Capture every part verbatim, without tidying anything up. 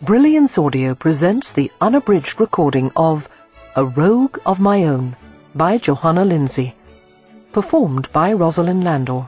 Brilliance Audio presents the unabridged recording of A Rogue of My Own by Johanna Lindsay, performed by Rosalind Landor.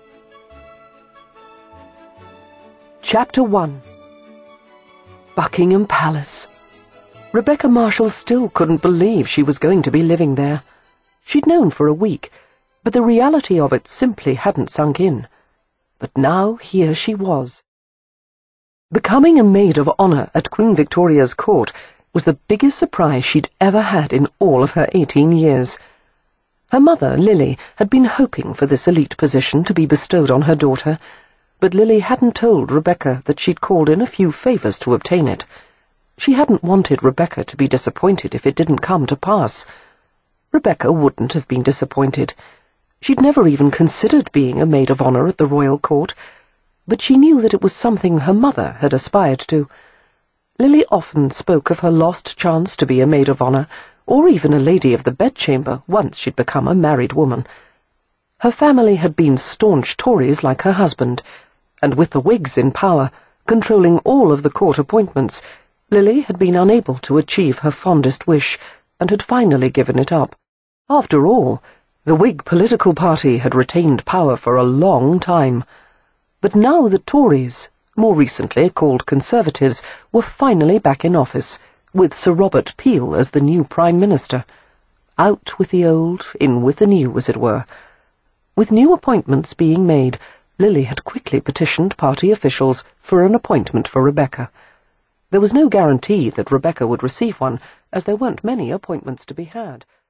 Chapter one. Buckingham Palace. Rebecca Marshall still couldn't believe she was going to be living there. She'd known for a week, but the reality of it simply hadn't sunk in. But now here she was. Becoming a maid of honour at Queen Victoria's court was the biggest surprise she'd ever had in all of her eighteen years. Her mother, Lily, had been hoping for this elite position to be bestowed on her daughter, but Lily hadn't told Rebecca that she'd called in a few favours to obtain it. She hadn't wanted Rebecca to be disappointed if it didn't come to pass. Rebecca wouldn't have been disappointed. She'd never even considered being a maid of honour at the royal court, but she knew that it was something her mother had aspired to. Lily often spoke of her lost chance to be a maid of honour, or even a lady of the bedchamber, once she'd become a married woman. Her family had been staunch Tories like her husband, and with the Whigs in power, controlling all of the court appointments, Lily had been unable to achieve her fondest wish, and had finally given it up. After all, the Whig political party had retained power for a long time. But now the Tories, more recently called Conservatives, were finally back in office, with Sir Robert Peel as the new Prime Minister. Out with the old, in with the new, as it were. With new appointments being made, Lily had quickly petitioned party officials for an appointment for Rebecca. There was no guarantee that Rebecca would receive one, as there weren't many appointments to be had.